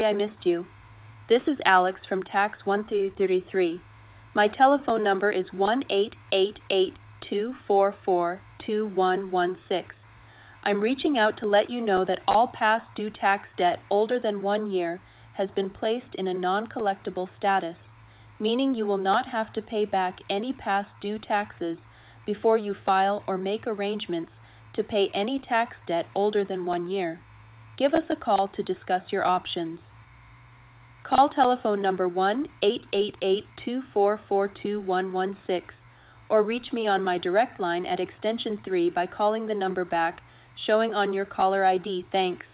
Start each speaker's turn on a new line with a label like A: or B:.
A: I missed you. This is Alex from Tax 1333. My telephone number is 1-888-244-2116. I'm reaching out to let you know that all past due tax debt older than 1 year has been placed in a non-collectible status, meaning you will not have to pay back any past due taxes before you file or make arrangements to pay any tax debt older than 1 year. Give us a call to discuss your options. Call telephone number 1-888-244-2116 or reach me on my direct line at extension 3 by calling the number back showing on your caller ID. Thanks.